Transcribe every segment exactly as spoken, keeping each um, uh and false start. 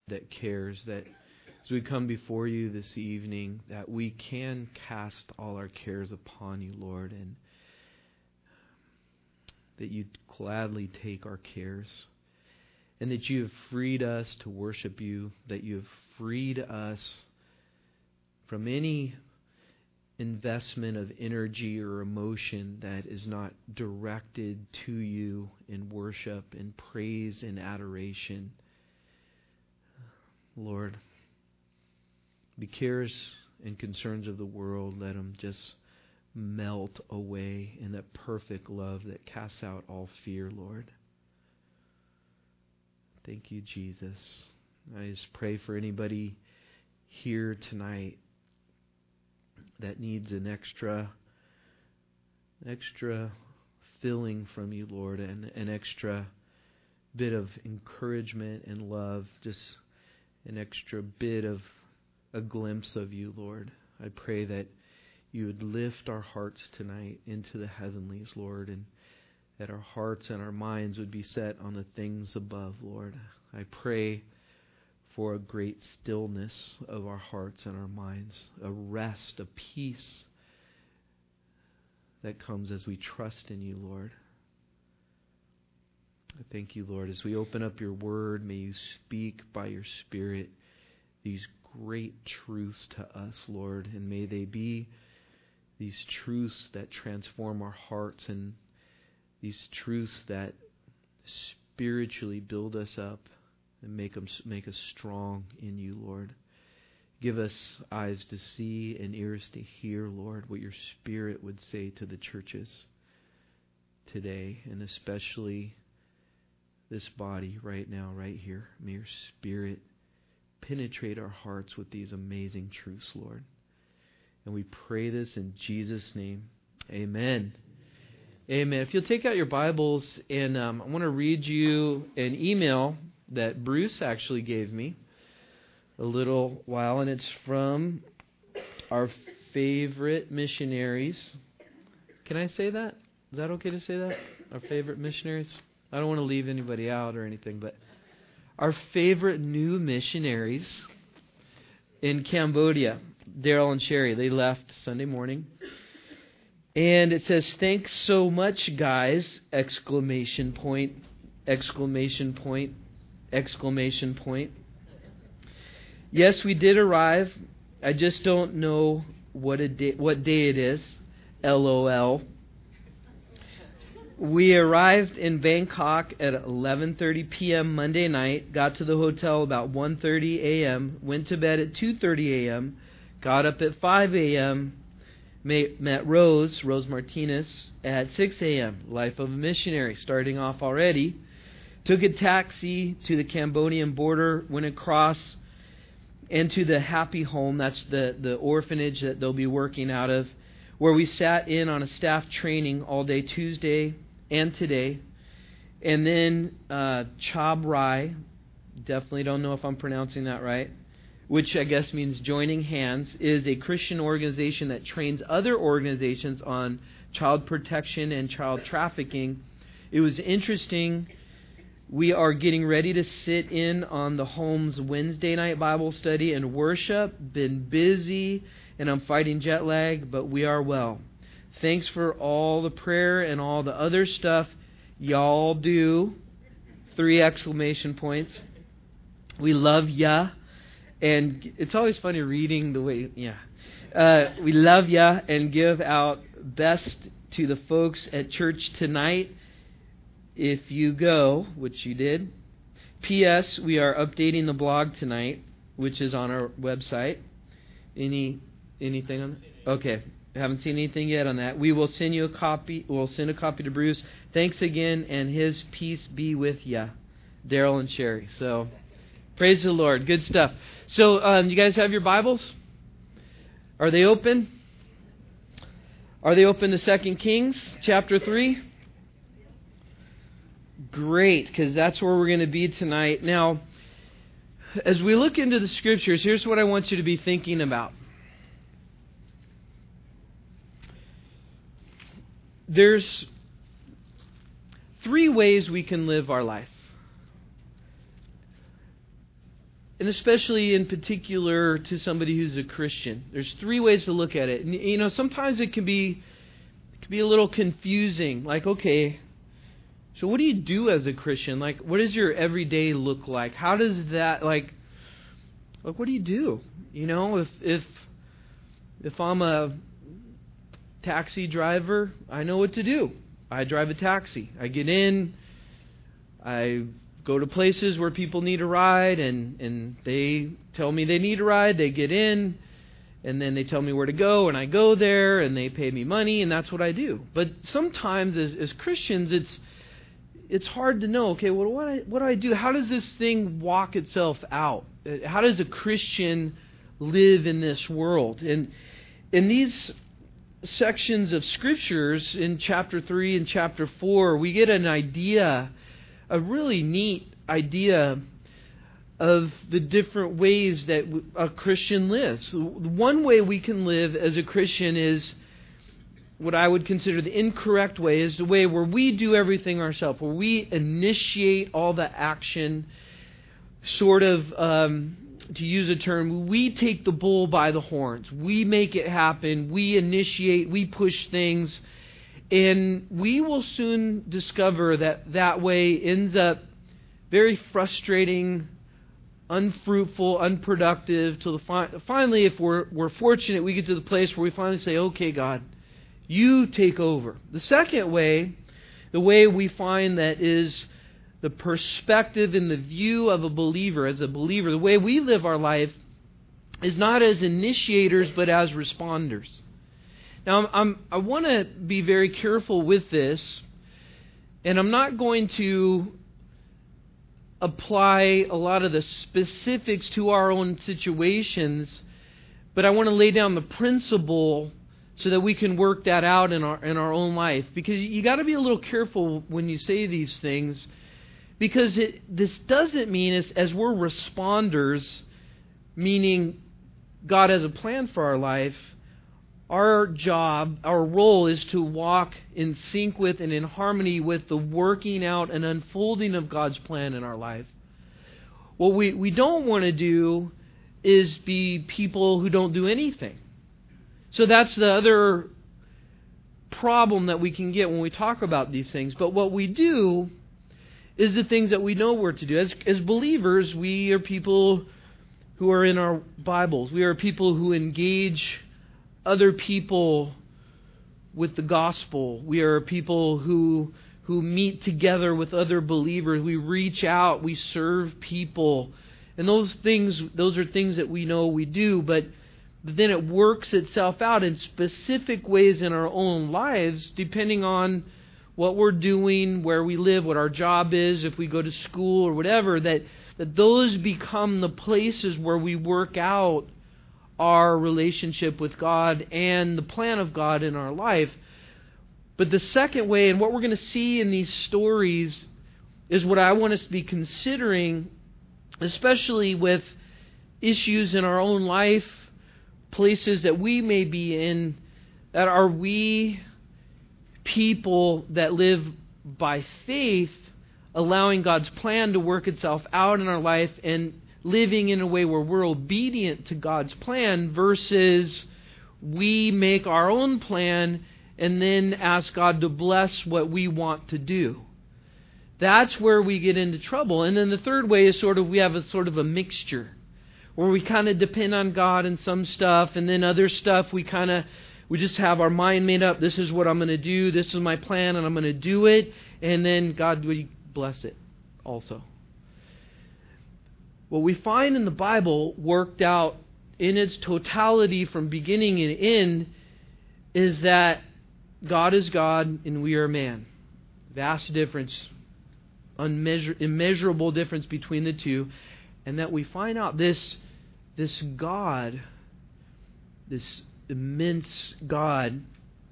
that cares, that as we come before you this evening, that we can cast all our cares upon you, Lord, and that you gladly take our cares, and that you have freed us to worship you, that you have freed us from any investment of energy or emotion that is not directed to you in worship and praise and adoration. Lord, the cares and concerns of the world, let them just melt away in that perfect love that casts out all fear, Lord. Thank you, Jesus. I just pray for anybody here tonight that needs an extra, extra filling from you, Lord, and an extra bit of encouragement and love, just an extra bit of a glimpse of you, Lord. I pray that you would lift our hearts tonight into the heavenlies, Lord, and that our hearts and our minds would be set on the things above, Lord. I pray for a great stillness of our hearts and our minds, a rest, a peace that comes as we trust in you, Lord. I thank you, Lord. As we open up your word, may you speak by your Spirit these great truths to us, Lord, and may they be these truths that transform our hearts and these truths that spiritually build us up and make them, make us strong in you, Lord. Give us eyes to see and ears to hear, Lord, what your Spirit would say to the churches today, and especially this body right now, right here. May your Spirit penetrate our hearts with these amazing truths, Lord. And we pray this in Jesus' name. Amen. Amen. If you'll take out your Bibles, and um, I want to read you an email that Bruce actually gave me a little while, and it's from our favorite missionaries. Can I say that? Is that okay to say that? Our favorite missionaries? I don't want to leave anybody out or anything, but our favorite new missionaries in Cambodia, Daryl and Sherry, they left Sunday morning. And it says, "Thanks so much, guys!" Exclamation point, exclamation point, exclamation point. Yes, we did arrive. I just don't know what a day, what day it is. LOL. We arrived in Bangkok at eleven thirty p.m. Monday night, got to the hotel about one thirty a.m., went to bed at two thirty a.m., got up at five a.m., met Rose, Rose Martinez, at six a.m., Life of a Missionary, starting off already. Took a taxi to the Cambodian border, went across into the Happy Home, that's the, the orphanage that they'll be working out of, where we sat in on a staff training all day Tuesday and today. And then uh, Chab Rai, definitely don't know if I'm pronouncing that right, which I guess means joining hands, is a Christian organization that trains other organizations on child protection and child trafficking. It was interesting. We are getting ready to sit in on the home's Wednesday night Bible study and worship. Been busy, and I'm fighting jet lag, but we are well. Thanks for all the prayer and all the other stuff y'all do. Three exclamation points. We love ya. And it's always funny reading the way, yeah. Uh, we love ya and give out best to the folks at church tonight. If you go, which you did. P S. We are updating the blog tonight, which is on our website. Any anything on that? Okay. I haven't seen anything yet on that. We will send you a copy. We'll send a copy to Bruce. Thanks again, and his peace be with ya, Daryl and Sherry. So, praise the Lord. Good stuff. So, um, you guys have your Bibles? Are they open? Are they open to Second Kings chapter three? Great, because that's where we're going to be tonight. Now, as we look into the Scriptures, here's what I want you to be thinking about. There's three ways we can live our life. and especially in particular to somebody who's a Christian. There's three ways to look at it. And, you know, sometimes it can be it can be a little confusing. Like, okay, so what do you do as a Christian? Like, what does your everyday look like? How does that, like, like what do you do? You know, if if if I'm a taxi driver, I know what to do. I drive a taxi. I get in, I go to places where people need a ride, and, and they tell me they need a ride, they get in, and then they tell me where to go, and I go there, and they pay me money, and that's what I do. But sometimes as, as Christians, it's it's hard to know, okay, well, what, I, what do I do? How does this thing walk itself out? How does a Christian live in this world? And in these sections of Scriptures, in chapter three and chapter four, we get an idea, a really neat idea of the different ways that a Christian lives. One way we can live as a Christian is what I would consider the incorrect way, is the way where we do everything ourselves, where we initiate all the action, sort of, um, to use a term, we take the bull by the horns. We make it happen. We initiate, we push things. And we will soon discover that that way ends up very frustrating, unfruitful, unproductive. Till the fi- finally, if we're we're fortunate, we get to the place where we finally say, "Okay, God, you take over." The second way, the way we find that is the perspective and the view of a believer, as a believer, the way we live our life is not as initiators but as responders. Now, I'm, I'm, I want to be very careful with this, and I'm not going to apply a lot of the specifics to our own situations, but I want to lay down the principle so that we can work that out in our in our own life. Because you got to be a little careful when you say these things, because it, this doesn't mean as, as we're responders, meaning God has a plan for our life, our job, our role is to walk in sync with and in harmony with the working out and unfolding of God's plan in our life. What we, we don't want to do is be people who don't do anything. So that's the other problem that we can get when we talk about these things. But what we do is the things that we know we're to do. As, as believers, we are people who are in our Bibles. We are people who engage other people with the gospel. We are people who who meet together with other believers. We reach out. We serve people. And those things, those are things that we know we do, but then it works itself out in specific ways in our own lives, depending on what we're doing, where we live, what our job is, if we go to school or whatever, that, that those become the places where we work out our relationship with God and the plan of God in our life. But the second way, and what we're going to see in these stories, is what I want us to be considering, especially with issues in our own life, places that we may be in, that are we people that live by faith, allowing God's plan to work itself out in our life and living in a way where we're obedient to God's plan, versus we make our own plan and then ask God to bless what we want to do. That's where we get into trouble. And then the third way is sort of, we have a sort of a mixture where we kind of depend on God in some stuff, and then other stuff we kind of, we just have our mind made up. This is what I'm going to do. This is my plan, and I'm going to do it. And then God, we bless it also. What we find in the Bible, worked out in its totality from beginning and end, is that God is God and we are man. Vast difference, unmeasur- immeasurable difference between the two. And that we find out this, this God, this immense God,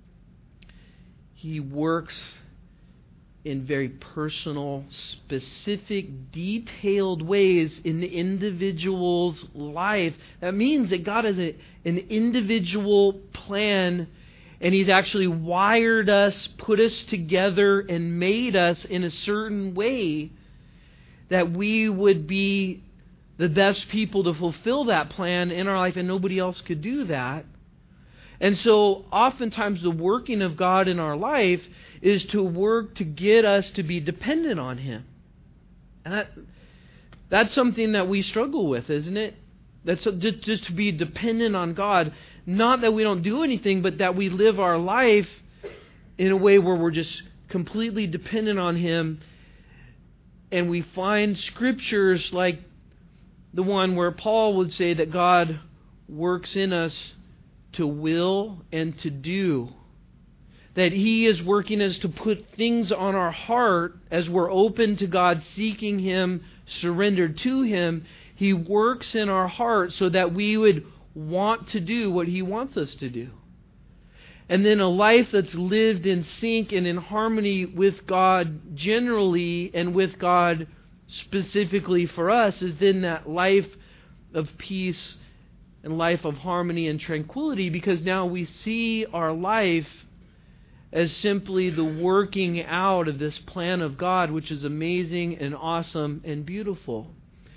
He works in very personal, specific, detailed ways in the individual's life. That means that God has a, an individual plan, and He's actually wired us, put us together, and made us in a certain way that we would be the best people to fulfill that plan in our life, and nobody else could do that. And so oftentimes the working of God in our life is to work to get us to be dependent on Him. And that, that's something that we struggle with, isn't it? That's just, just to be dependent on God. Not that we don't do anything, but that we live our life in a way where we're just completely dependent on Him. And we find scriptures like the one where Paul would say that God works in us to will and to do. That He is working us to put things on our heart as we're open to God, seeking Him, surrendered to Him. He works in our heart so that we would want to do what He wants us to do. And then a life that's lived in sync and in harmony with God generally and with God specifically for us is then that life of peace and life of harmony and tranquility, because now we see our life as simply the working out of this plan of God, which is amazing and awesome and beautiful.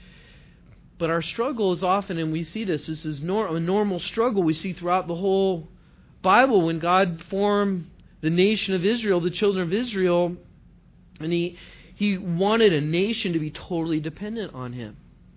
But our struggle is often, and we see this, this is nor- a normal struggle we see throughout the whole Bible. When God formed the nation of Israel, the children of Israel, and He He wanted a nation to be totally dependent on Him.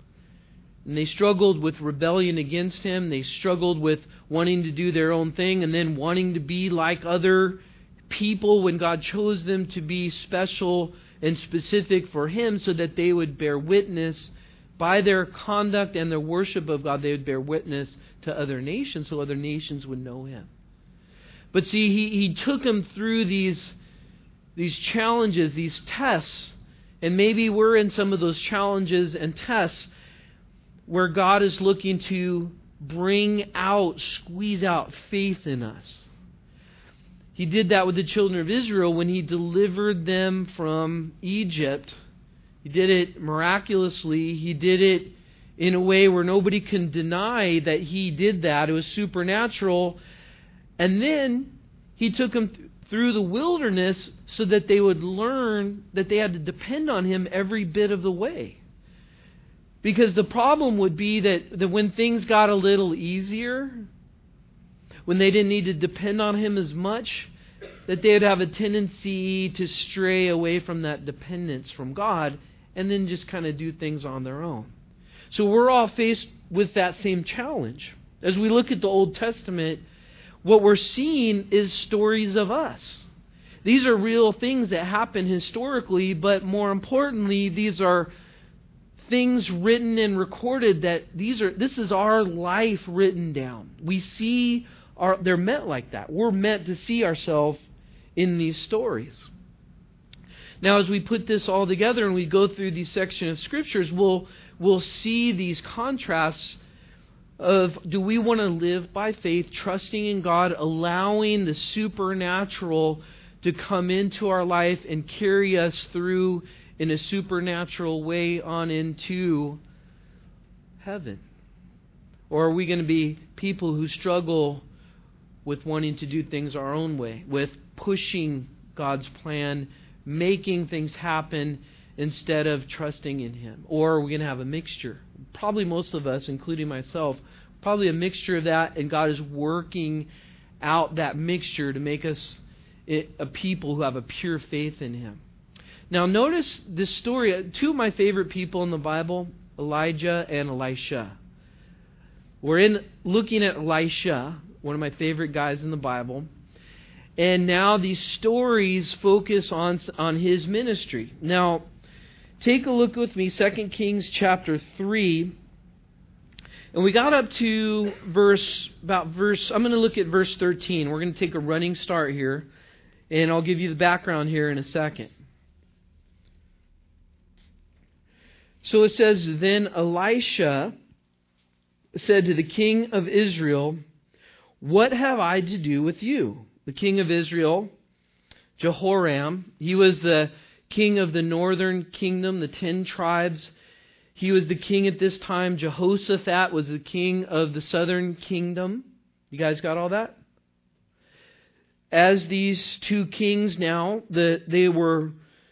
And they struggled with rebellion against Him. They struggled with wanting to do their own thing and then wanting to be like other people when God chose them to be special and specific for Him so that they would bear witness by their conduct and their worship of God. They would bear witness to other nations so other nations would know Him. But see, He, he took them through these, these challenges, these tests. And maybe we're in some of those challenges and tests where God is looking to bring out, squeeze out faith in us. He did that with the children of Israel when He delivered them from Egypt. He did it miraculously. He did it in a way where nobody can deny that He did that. It was supernatural. And then He took them th- through the wilderness so that they would learn that they had to depend on Him every bit of the way. Because the problem would be that, that when things got a little easier, when they didn't need to depend on Him as much, that they would have a tendency to stray away from that dependence from God and then just kind of do things on their own. So we're all faced with that same challenge. As we look at the Old Testament, what we're seeing is stories of us. These are real things that happen historically, but more importantly, these are things written and recorded that these are this is our life written down. We see our they're meant like that. We're meant to see ourselves in these stories. Now, as we put this all together and we go through these sections of scriptures, we'll we'll see these contrasts of, do we want to live by faith, trusting in God, allowing the supernatural to come into our life and carry us through in a supernatural way on into heaven? Or are we going to be people who struggle with wanting to do things our own way, with pushing God's plan, making things happen instead of trusting in Him? Or are we going to have a mixture? Probably most of us, including myself, probably a mixture of that, and God is working out that mixture to make us a people who have a pure faith in Him. Now notice this story. Two of my favorite people in the Bible, Elijah and Elisha. We're in looking at Elisha, one of my favorite guys in the Bible. And now these stories focus on, on his ministry. Now, take a look with me, Second Kings chapter three. And we got up to verse, about verse, I'm going to look at verse thirteen. We're going to take a running start here. And I'll give you the background here in a second. So it says, then Elisha said to the king of Israel, what have I to do with you? The king of Israel, Jehoram, he was the king of the northern kingdom, the ten tribes. He was the king at this time. Jehoshaphat was the king of the southern kingdom. You guys got all that? As these two kings now, the, they were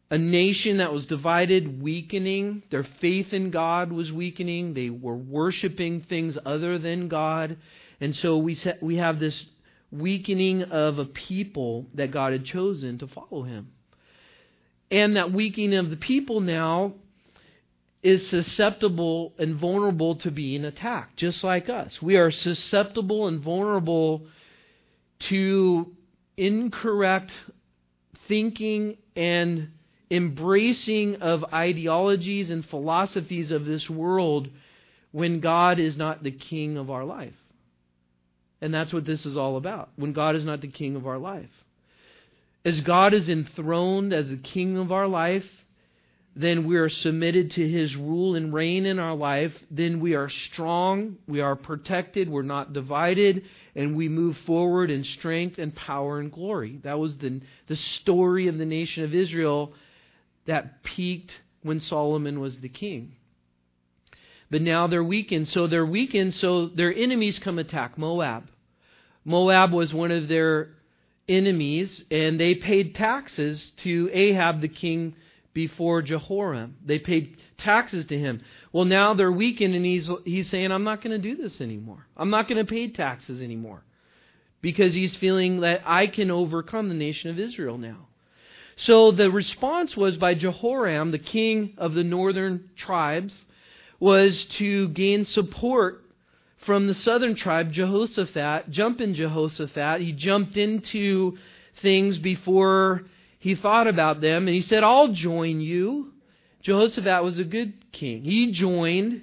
a nation that was divided, weakening. Their faith in God was weakening. They were worshiping things other than God. And so we we have this weakening of a people that God had chosen to follow Him. And that weakening of the people now is susceptible and vulnerable to being attacked, just like us. We are susceptible and vulnerable to incorrect thinking and embracing of ideologies and philosophies of this world when God is not the king of our life. And that's what this is all about, when God is not the king of our life. As God is enthroned as the king of our life, then we are submitted to His rule and reign in our life. Then we are strong, we are protected, we're not divided, and we move forward in strength and power and glory. That was the, the story of the nation of Israel that peaked when Solomon was the king. But now they're weakened. So they're weakened, so their enemies come attack Moab. Moab was one of their enemies, and they paid taxes to Ahab the king before Jehoram. They paid taxes to him. Well, now they're weakened, and he's he's saying, I'm not going to do this anymore. I'm not going to pay taxes anymore. Because he's feeling that I can overcome the nation of Israel now. So the response was by Jehoram, the king of the northern tribes, was to gain support from the southern tribe, Jehoshaphat, jump in Jehoshaphat. He jumped into things before he thought about them, and he said, I'll join you. Jehoshaphat was a good king. He joined.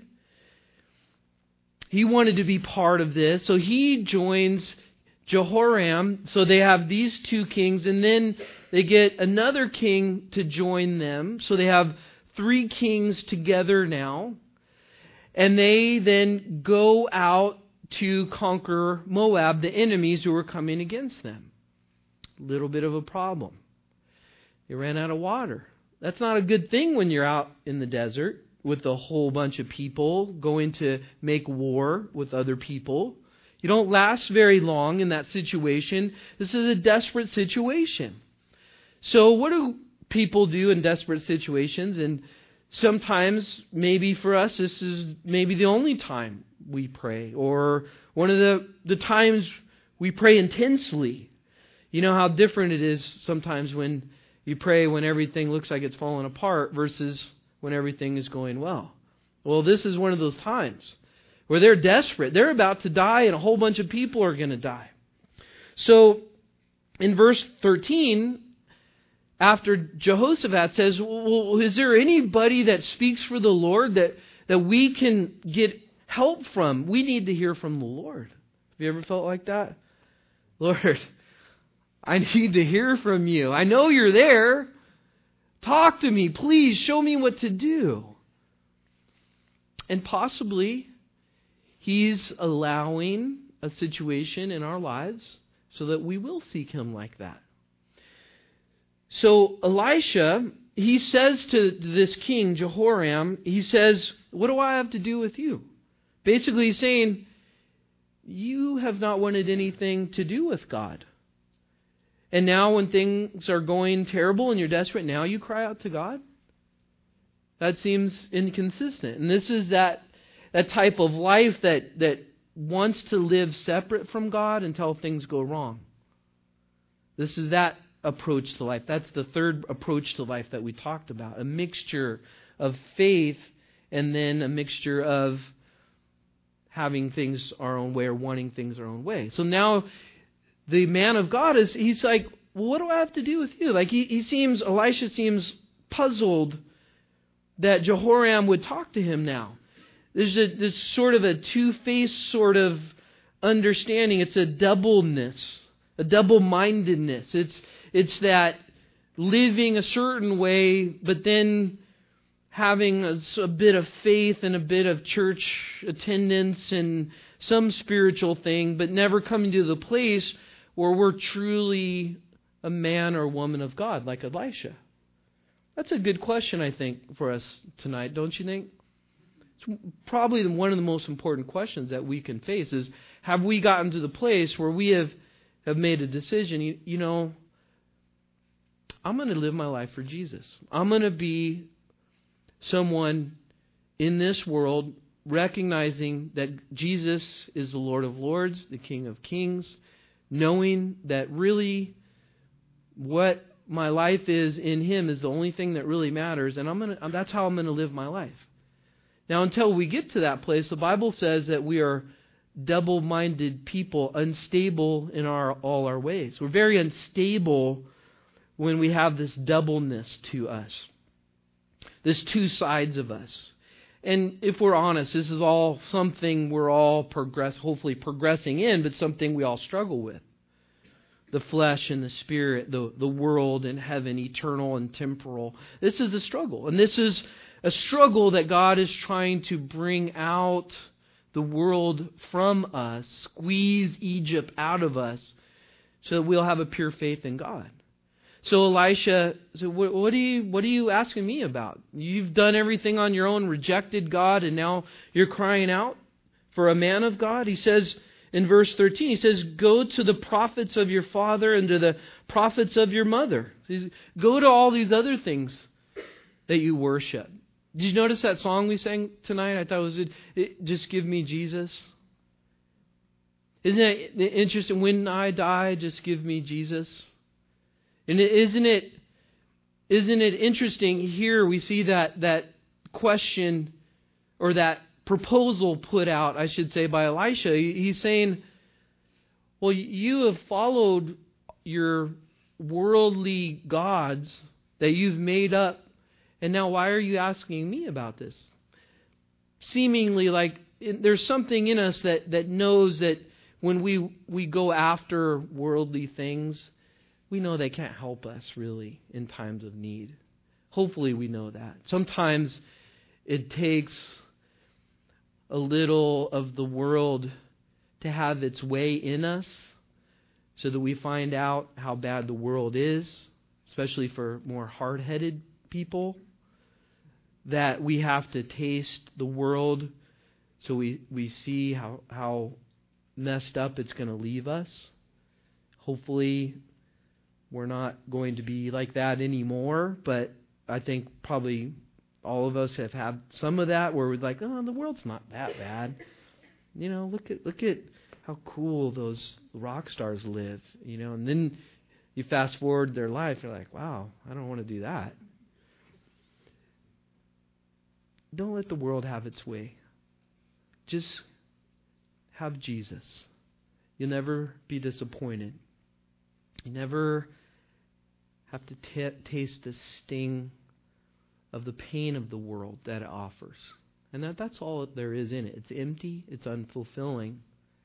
He wanted to be part of this, so he joins Jehoram. So they have these two kings, and then they get another king to join them. So they have three kings together now. And they then go out to conquer Moab, the enemies who were coming against them. A little bit of a problem. They ran out of water. That's not a good thing when you're out in the desert with a whole bunch of people going to make war with other people. You don't last very long in that situation. This is a desperate situation. So what do people do in desperate situations? And sometimes, maybe for us, this is maybe the only time we pray, or one of the, the times we pray intensely. You know how different it is sometimes when you pray when everything looks like it's falling apart versus when everything is going well. Well, this is one of those times where they're desperate. They're about to die, and a whole bunch of people are going to die. So, in verse thirteen, after Jehoshaphat says, well, is there anybody that speaks for the Lord that, that we can get help from? We need to hear from the Lord. Have you ever felt like that? Lord, I need to hear from you. I know you're there. Talk to me. Please show me what to do. And possibly He's allowing a situation in our lives so that we will seek Him like that. So Elisha, he says to this king, Jehoram, he says, what do I have to do with you? Basically he's saying, you have not wanted anything to do with God. And now when things are going terrible and you're desperate, now you cry out to God? That seems inconsistent. And this is that, that type of life that, that wants to live separate from God until things go wrong. This is that approach to life. That's the third approach to life that we talked about. A mixture of faith and then a mixture of having things our own way or wanting things our own way. So now the man of God is, he's like, well, what do I have to do with you? Like he, he seems, Elisha seems puzzled that Jehoram would talk to him now. There's a, this sort of a two-faced sort of understanding. It's a doubleness, a double-mindedness. It's It's that living a certain way, but then having a, a bit of faith and a bit of church attendance and some spiritual thing, but never coming to the place where we're truly a man or woman of God, like Elisha. That's a good question, I think, for us tonight, don't you think? It's probably one of the most important questions that we can face is, have we gotten to the place where we have, have made a decision, you, you know, I'm going to live my life for Jesus. I'm going to be someone in this world recognizing that Jesus is the Lord of Lords, the King of Kings, knowing that really what my life is in Him is the only thing that really matters, and I'm gonna, that's how I'm going to live my life. Now, until we get to that place, the Bible says that we are double-minded people, unstable in our all our ways. We're very unstable when we have this doubleness to us, this two sides of us. And if we're honest, this is all something we're all progress, hopefully progressing in, but something we all struggle with. The flesh and the spirit, the, the world and heaven, eternal and temporal. This is a struggle. And this is a struggle that God is trying to bring out the world from us, squeeze Egypt out of us, so that we'll have a pure faith in God. So Elisha said, what, what are you, what are you asking me about? You've done everything on your own, rejected God, and now you're crying out for a man of God? He says in verse thirteen, he says, go to the prophets of your father and to the prophets of your mother. He says, go to all these other things that you worship. Did you notice that song we sang tonight? I thought it was, it, it, just give me Jesus. Isn't it interesting? When I die, just give me Jesus. And isn't it, isn't it interesting here we see that, that question or that proposal put out, I should say, by Elisha. He's saying, well, you have followed your worldly gods that you've made up, and now why are you asking me about this? Seemingly like there's something in us that, that knows that when we, we go after worldly things, we know they can't help us really in times of need. Hopefully we know that. Sometimes it takes a little of the world to have its way in us so that we find out how bad the world is, especially for more hard-headed people, that we have to taste the world so we, we see how, how messed up it's going to leave us. Hopefully we're not going to be like that anymore, but I think probably all of us have had some of that where we're like, oh, the world's not that bad. You know, look at look at how cool those rock stars live, you know, and then you fast forward their life, you're like, wow, I don't want to do that. Don't let the world have its way. Just have Jesus. You'll never be disappointed. You never have to t- taste the sting of the pain of the world that it offers. And that, that's all there is in it. It's empty. It's unfulfilling.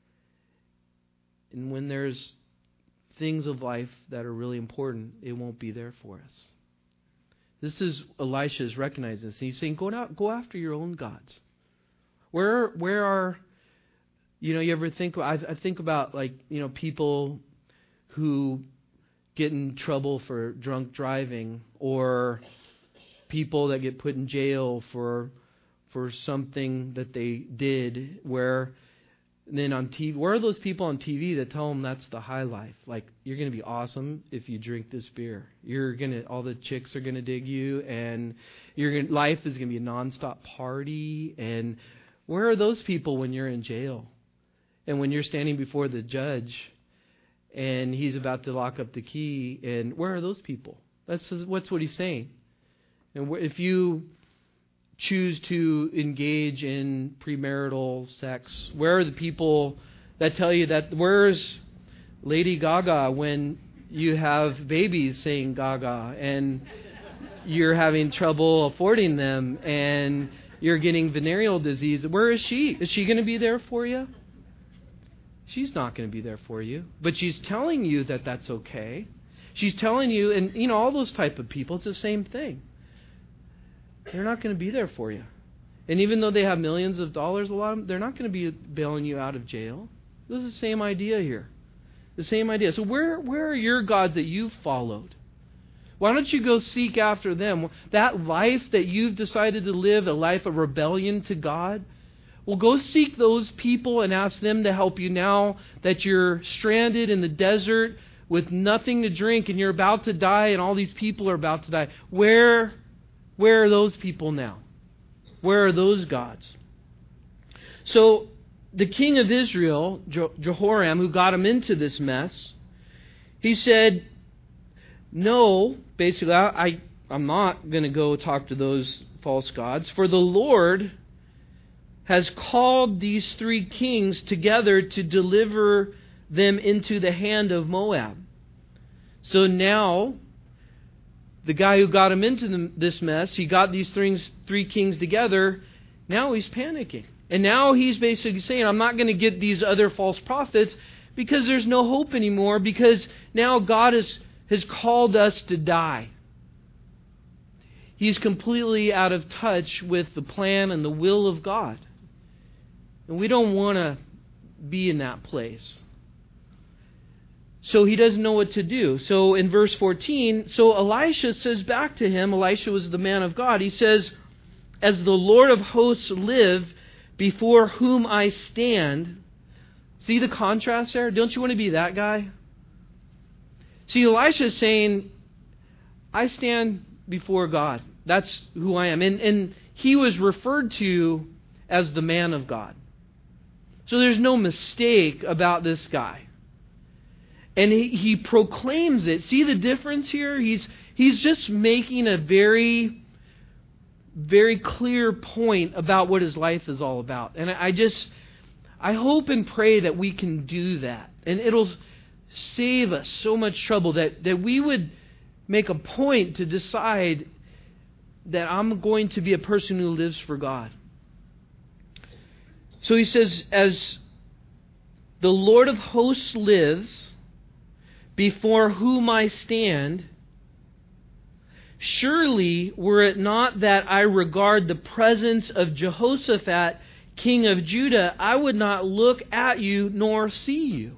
And when there's things of life that are really important, it won't be there for us. This is Elisha's recognizing this. He's saying, go out, go after your own gods. Where, where are, you know, you ever think, I, I think about like, you know, people who get in trouble for drunk driving, or people that get put in jail for for something that they did, where then on T V, where are those people on T V that tell them that's the high life? Like, you're going to be awesome if you drink this beer. You're going to, all the chicks are going to dig you, and you're going life is going to be a nonstop party. And where are those people when you're in jail? And when you're standing before the judge and he's about to lock up the key, and where are those people? That's what's what he's saying. And if you choose to engage in premarital sex, where are the people that tell you that? Where's Lady Gaga when you have babies saying Gaga and you're having trouble affording them and you're getting venereal disease? Where is she? Is she going to be there for you? She's not going to be there for you. But she's telling you that that's okay. She's telling you, and you know, all those type of people, it's the same thing. They're not going to be there for you. And even though they have millions of dollars, a lot of them, they're not going to be bailing you out of jail. This is the same idea here. The same idea. So where, where are your gods that you've followed? Why don't you go seek after them? That life that you've decided to live, a life of rebellion to God, well, go seek those people and ask them to help you now that you're stranded in the desert with nothing to drink, and you're about to die, and all these people are about to die. Where, where are those people now? Where are those gods? So the king of Israel, Jehoram, who got him into this mess, he said, no, basically, I, I, I'm not going to go talk to those false gods, for the Lord has called these three kings together to deliver them into the hand of Moab. So now, the guy who got him into the, this mess, he got these three, three kings together, now he's panicking. And now he's basically saying, I'm not going to get these other false prophets because there's no hope anymore, because now God has, has called us to die. He's completely out of touch with the plan and the will of God. And we don't want to be in that place. So he doesn't know what to do. So in verse fourteen, so Elisha says back to him, Elisha was the man of God, he says, as the Lord of hosts live, before whom I stand. See the contrast there? Don't you want to be that guy? See, Elisha is saying, I stand before God. That's who I am. And, and he was referred to as the man of God. So there's no mistake about this guy. And he, he proclaims it. See the difference here? He's he's just making a very, very clear point about what his life is all about. And I just, I hope and pray that we can do that. And it'll save us so much trouble, that, that we would make a point to decide that I'm going to be a person who lives for God. So he says, as the Lord of hosts lives, before whom I stand, surely were it not that I regard the presence of Jehoshaphat, king of Judah, I would not look at you nor see you.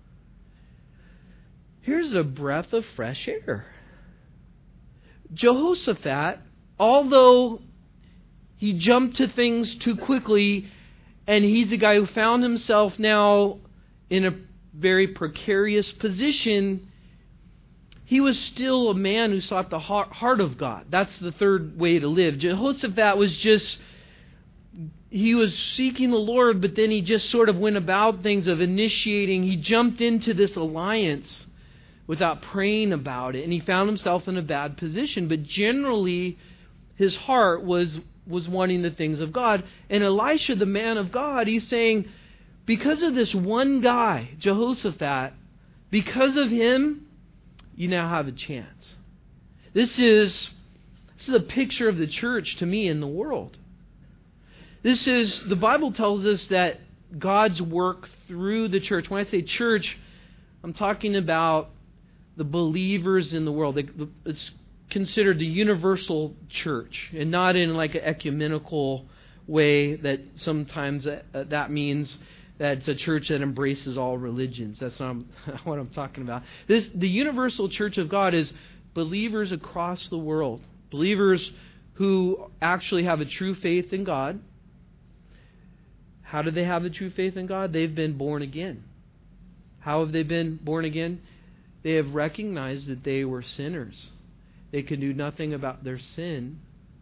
Here's a breath of fresh air. Jehoshaphat, although he jumped to things too quickly, and he's a guy who found himself now in a very precarious position, he was still a man who sought the heart of God. That's the third way to live. Jehoshaphat was just, he was seeking the Lord, but then he just sort of went about things of initiating. He jumped into this alliance without praying about it, and he found himself in a bad position. But generally, his heart was was wanting the things of God. And Elisha, the man of God, he's saying, because of this one guy, Jehoshaphat, because of him, you now have a chance. This is, this is a picture of the church to me in the world. This is, the Bible tells us that God's work through the church. When I say church, I'm talking about the believers in the world. It's considered the universal church, and not in like an ecumenical way that sometimes that means that it's a church that embraces all religions. That's not what I'm talking about. This, the universal church of God is believers across the world. Believers who actually have a true faith in God. How do they have a true faith in God? They've been born again. How have they been born again? They have recognized that they were sinners. They could do nothing about their sin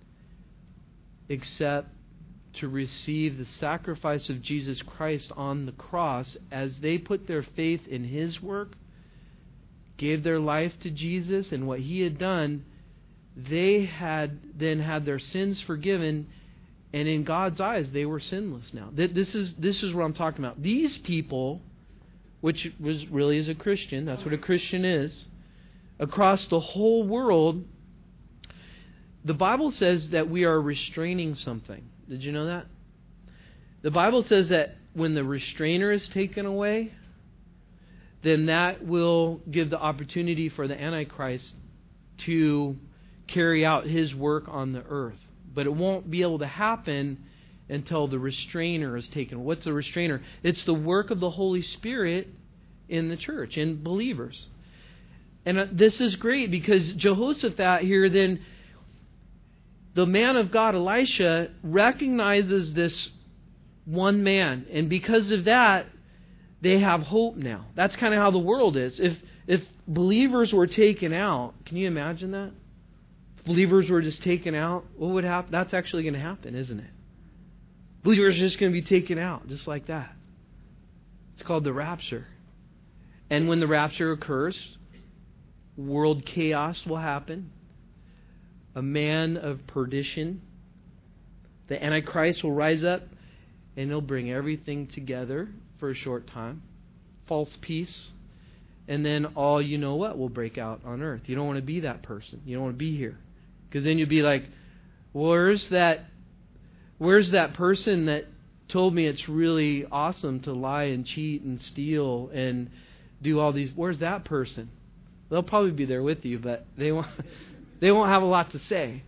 except to receive the sacrifice of Jesus Christ on the cross. As they put their faith in His work, gave their life to Jesus and what He had done, they had then had their sins forgiven, and in God's eyes they were sinless now. This is this is what I'm talking about. These people, which was really is a Christian, that's what a Christian is, across the whole world, the Bible says that we are restraining something. Did you know that? The Bible says that when the restrainer is taken away, then that will give the opportunity for the Antichrist to carry out his work on the earth. But it won't be able to happen until the restrainer is taken. What's the restrainer? It's the work of the Holy Spirit in the church, in believers. And this is great because Jehoshaphat here then, the man of God, Elisha, recognizes this one man. And because of that, they have hope now. That's kind of how the world is. If If believers were taken out, can you imagine that? If believers were just taken out, what would happen? That's actually going to happen, isn't it? Believers are just going to be taken out, just like that. It's called the rapture. And when the rapture occurs, world chaos will happen. A man of perdition, the Antichrist, will rise up, and he'll bring everything together for a short time. False peace. And then all you know what will break out on earth. You don't want to be that person. You don't want to be here. Because then you'll be like, where's that, where's that person that told me it's really awesome to lie and cheat and steal and do all these? Where's that person? They'll probably be there with you, but they won't, they won't have a lot to say.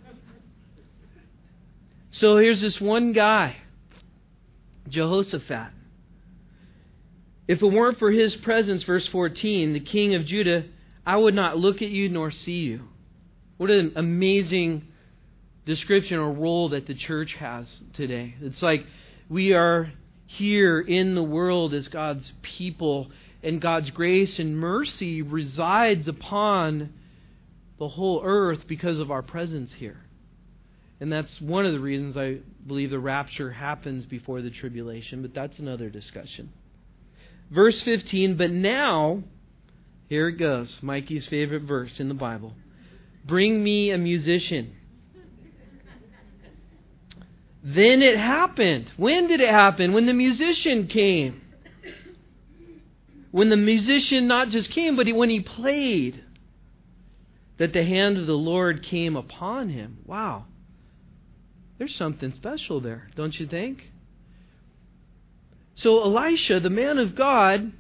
So here's this one guy, Jehoshaphat. If it weren't for his presence, verse fourteen, the king of Judah, I would not look at you nor see you. What an amazing description or role that the church has today. It's like we are here in the world as God's people, and God's grace and mercy resides upon the whole earth because of our presence here. And that's one of the reasons I believe the rapture happens before the tribulation, but that's another discussion. Verse fifteen, but now, here it goes, Mikey's favorite verse in the Bible. Bring me a musician. Then it happened. When did it happen? When the musician came. When the musician not just came, but when he played, that the hand of the Lord came upon him. Wow. There's something special there, don't you think? So Elisha, the man of God,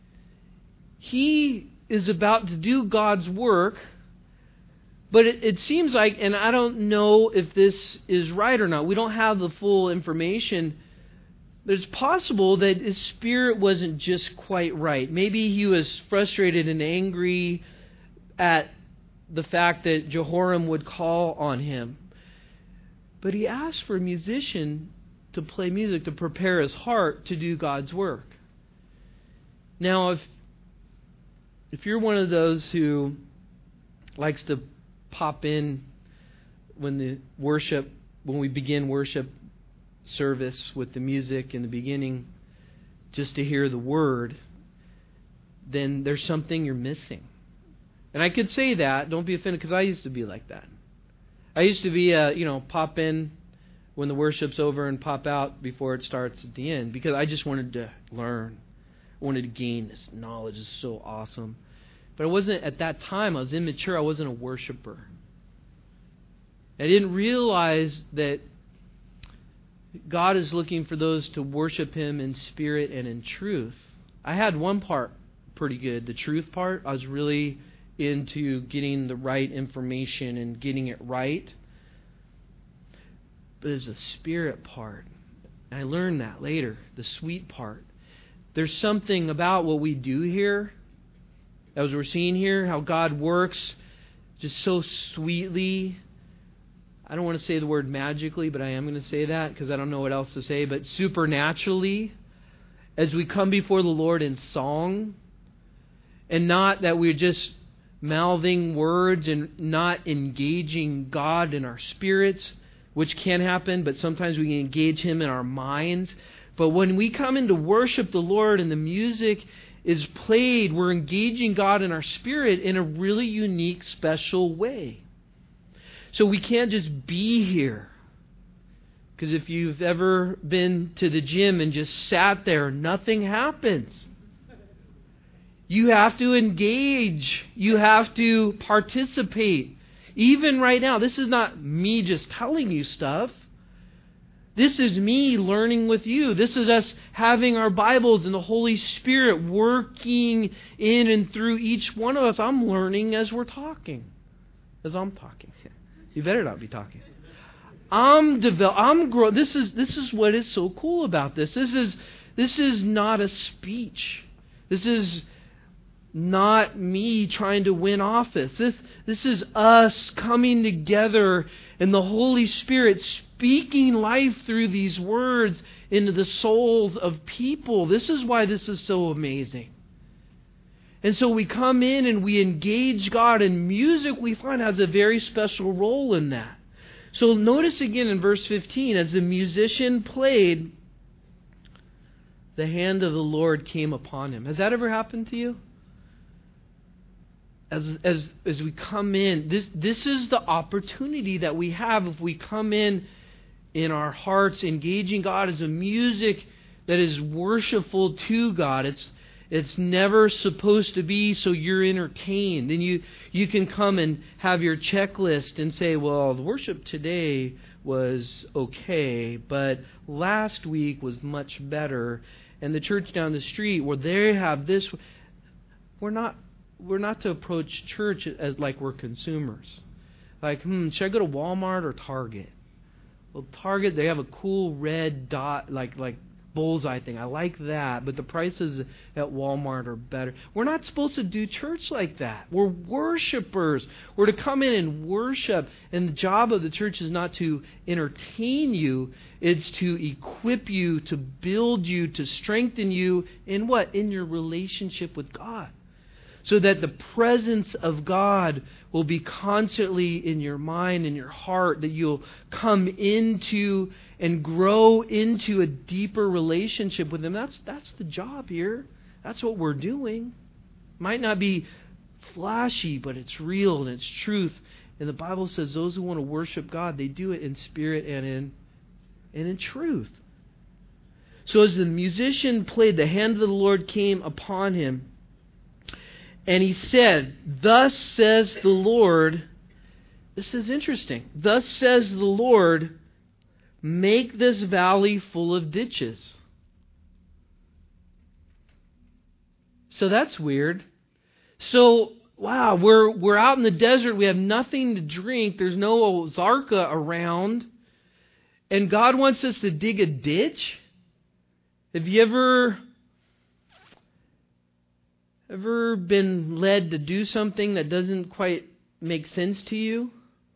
he is about to do God's work, but it, it seems like, and I don't know if this is right or not, we don't have the full information. It's possible that his spirit wasn't just quite right. Maybe he was frustrated and angry at the fact that Jehoram would call on him. But he asked for a musician to play music, to prepare his heart to do God's work. Now, if if you're one of those who likes to pop in when the worship, when we begin worship service with the music in the beginning, just to hear the word, then there's something you're missing. And I could say that, don't be offended, because I used to be like that. I used to be, uh, you know, pop in when the worship's over and pop out before it starts at the end, because I just wanted to learn. I wanted to gain this knowledge. It's so awesome. But I wasn't, at that time, I was immature. I wasn't a worshiper. I didn't realize that God is looking for those to worship Him in spirit and in truth. I had one part pretty good, the truth part. I was really into getting the right information and getting it right. But there's the spirit part. And I learned that later, the sweet part. There's something about what we do here, as we're seeing here, how God works just so sweetly. I don't want to say the word magically, but I am going to say that because I don't know what else to say. But supernaturally, as we come before the Lord in song, and not that we're just mouthing words and not engaging God in our spirits, which can happen, but sometimes we can engage Him in our minds. But when we come in to worship the Lord and the music is played, we're engaging God in our spirit in a really unique, special way. So we can't just be here. Because if you've ever been to the gym and just sat there, nothing happens. You have to engage. You have to participate. Even right now, this is not me just telling you stuff. This is me learning with you. This is us having our Bibles and the Holy Spirit working in and through each one of us. I'm learning as we're talking. As I'm talking. You better not be talking. I'm develop. I'm grow. This is this is what is so cool about this. This is this is not a speech. This is not me trying to win office. This this is us coming together and the Holy Spirit speaking life through these words into the souls of people. This is why this is so amazing. And so we come in and we engage God, and music we find has a very special role in that. So notice again in verse fifteen, as the musician played, the hand of the Lord came upon him. Has that ever happened to you? As as as we come in, this this is the opportunity that we have if we come in in our hearts, engaging God as a music that is worshipful to God. It's It's never supposed to be so you're entertained. And you, you can come and have your checklist and say, well, the worship today was okay, but last week was much better. And the church down the street where they have this, we're not we're not to approach church as like we're consumers. Like, hmm, should I go to Walmart or Target? Well, Target, they have a cool red dot, like like bullseye thing. I like that, but the prices at Walmart are better. We're not supposed to do church like that. We're worshipers. We're to come in and worship, and the job of the church is not to entertain you. It's to equip you, to build you, to strengthen you in what? In your relationship with God. So that the presence of God will be constantly in your mind and your heart, that you'll come into and grow into a deeper relationship with Him. That's that's the job here. That's what we're doing. Might not be flashy, but it's real and it's truth. And the Bible says those who want to worship God, they do it in spirit and in and in truth. So as the musician played, the hand of the Lord came upon him. And he said, thus says the Lord, this is interesting, thus says the Lord, make this valley full of ditches. So that's weird. So, wow, we're we're out in the desert, we have nothing to drink, there's no Zarka around, and God wants us to dig a ditch? Have you ever... Ever been led to do something that doesn't quite make sense to you?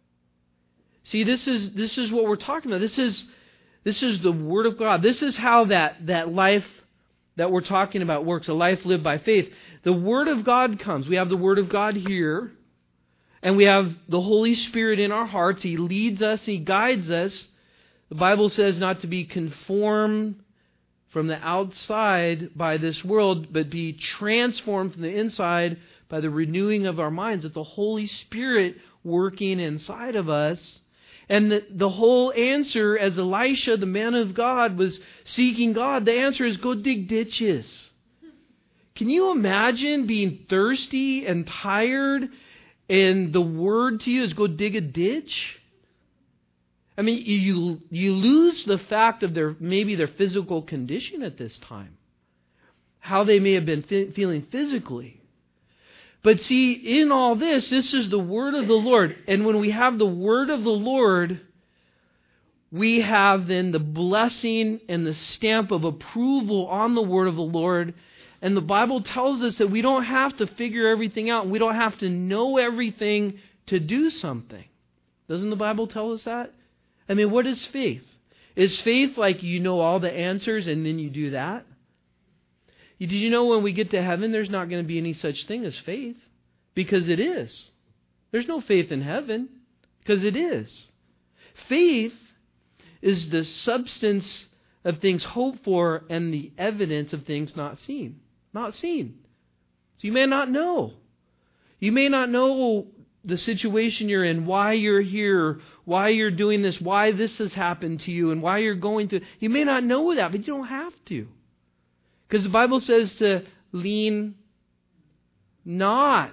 See, this is this is what we're talking about. This is this is the Word of God. This is how that, that life that we're talking about works, a life lived by faith. The Word of God comes. We have the Word of God here, and we have the Holy Spirit in our hearts. He leads us, He guides us. The Bible says not to be conformed from the outside by this world, but be transformed from the inside by the renewing of our minds. It's the Holy Spirit working inside of us. And the, the whole answer, as Elisha, the man of God, was seeking God, the answer is go dig ditches. Can you imagine being thirsty and tired, and the word to you is go dig a ditch? I mean, you you lose the fact of their maybe their physical condition at this time, how they may have been fe- feeling physically. But see, in all this, this is the word of the Lord. And when we have the word of the Lord, we have then the blessing and the stamp of approval on the word of the Lord. And the Bible tells us that we don't have to figure everything out. We don't have to know everything to do something. Doesn't the Bible tell us that? I mean, what is faith? Is faith like you know all the answers and then you do that? Did you know when we get to heaven, there's not going to be any such thing as faith? Because it is. There's no faith in heaven because it is. Faith is the substance of things hoped for and the evidence of things not seen. Not seen. So you may not know. You may not know the situation you're in, why you're here, why you're doing this, why this has happened to you, and why you're going to... You may not know that, but you don't have to. Because the Bible says to lean not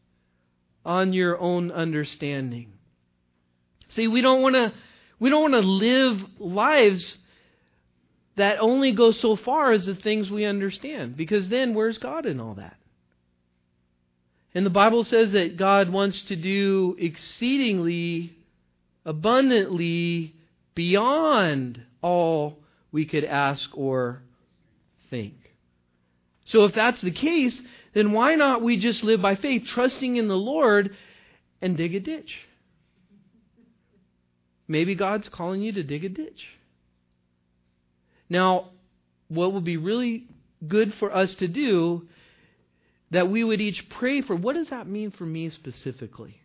on your own understanding. See, we don't want to we don't want to live lives that only go so far as the things we understand. Because then where's God in all that? And the Bible says that God wants to do exceedingly, abundantly, beyond all we could ask or think. So if that's the case, then why not we just live by faith, trusting in the Lord and dig a ditch? Maybe God's calling you to dig a ditch. Now, what would be really good for us to do, that we would each pray for. What does that mean for me specifically?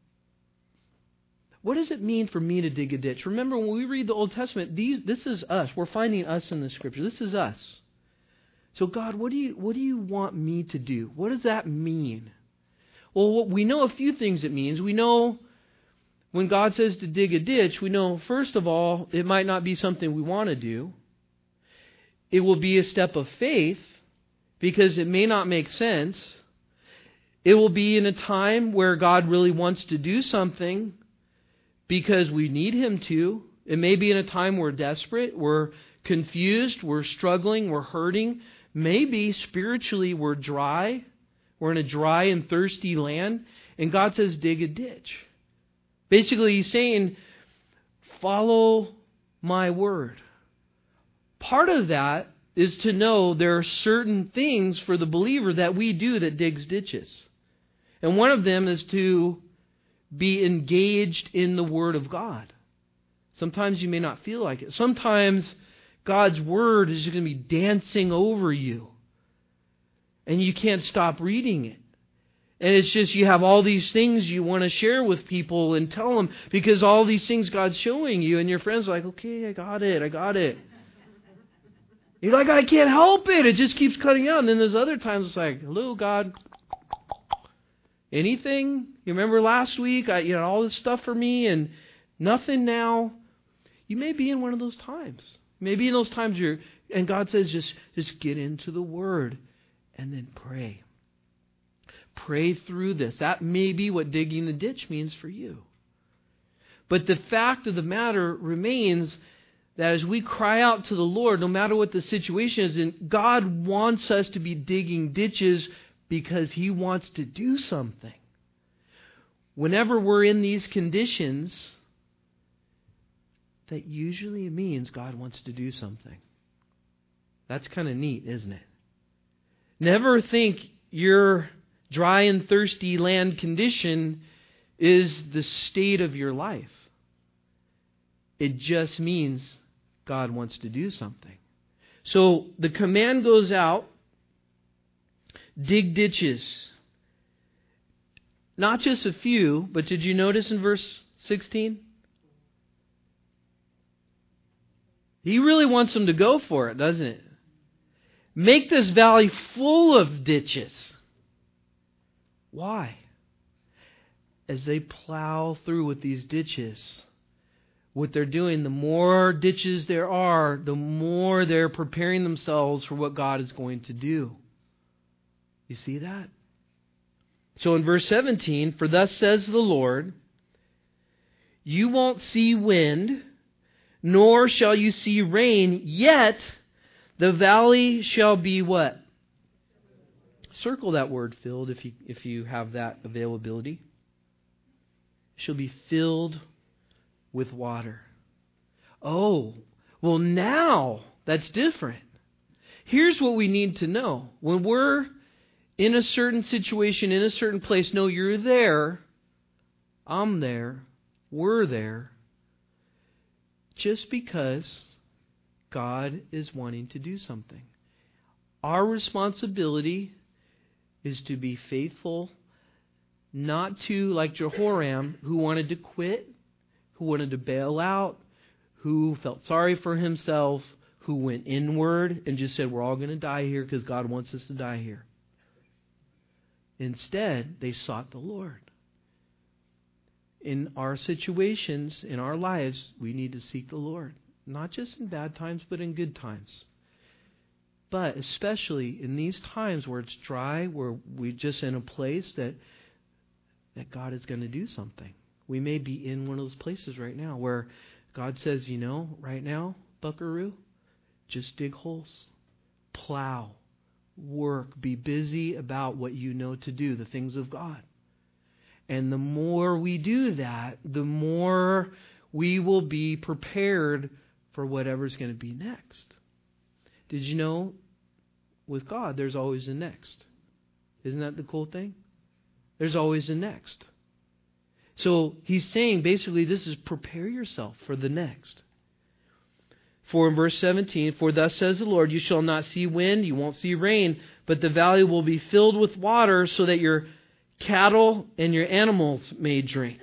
What does it mean for me to dig a ditch? Remember, when we read the Old Testament, these this is us. We're finding us in the Scripture. This is us. So God, what do you what do you want me to do? What does that mean? Well, we know a few things it means. We know when God says to dig a ditch, we know, first of all, it might not be something we want to do. It will be a step of faith because it may not make sense. It will be in a time where God really wants to do something because we need Him to. It may be in a time we're desperate, we're confused, we're struggling, we're hurting. Maybe spiritually we're dry. We're in a dry and thirsty land. And God says, dig a ditch. Basically, He's saying, follow my word. Part of that is to know there are certain things for the believer that we do that digs ditches. And one of them is to be engaged in the Word of God. Sometimes you may not feel like it. Sometimes God's Word is just going to be dancing over you. And you can't stop reading it. And it's just you have all these things you want to share with people and tell them because all these things God's showing you. And your friend's like, okay, I got it, I got it. You're like, I can't help it. It just keeps cutting out. And then there's other times it's like, hello, God. Anything? You remember last week, I, you know, all this stuff for me and nothing now. You may be in one of those times. Maybe in those times you're, and God says, just, just get into the Word and then pray. Pray through this. That may be what digging the ditch means for you. But the fact of the matter remains that as we cry out to the Lord, no matter what the situation is, and God wants us to be digging ditches because He wants to do something. Whenever we're in these conditions, that usually means God wants to do something. That's kind of neat, isn't it? Never think your dry and thirsty land condition is the state of your life. It just means God wants to do something. So the command goes out, dig ditches. Not just a few, but did you notice in verse sixteen? He really wants them to go for it, doesn't it? Make this valley full of ditches. Why? As they plow through with these ditches, what they're doing, the more ditches there are, the more they're preparing themselves for what God is going to do. You see that? So in verse seventeen, for thus says the Lord, you won't see wind, nor shall you see rain, yet the valley shall be what? Circle that word, filled, if you if you have that availability. Shall be filled with water. Oh, well now that's different. Here's what we need to know. When we're in a certain situation, in a certain place, no, you're there, I'm there, we're there, just because God is wanting to do something. Our responsibility is to be faithful, not to, like Jehoram, who wanted to quit, who wanted to bail out, who felt sorry for himself, who went inward and just said, we're all going to die here because God wants us to die here. Instead, they sought the Lord. In our situations, in our lives, we need to seek the Lord. Not just in bad times, but in good times. But especially in these times where it's dry, where we're just in a place that that God is going to do something. We may be in one of those places right now where God says, you know, right now, buckaroo, just dig holes, plow, work, be busy about what you know to do, the things of God. And the more we do that, the more we will be prepared for whatever's going to be next. Did you know, with God, there's always a next. Isn't that the cool thing? There's always a next. So he's saying basically this is prepare yourself for the next. For in verse seventeen, for thus says the Lord, you shall not see wind, you won't see rain, but the valley will be filled with water so that your cattle and your animals may drink.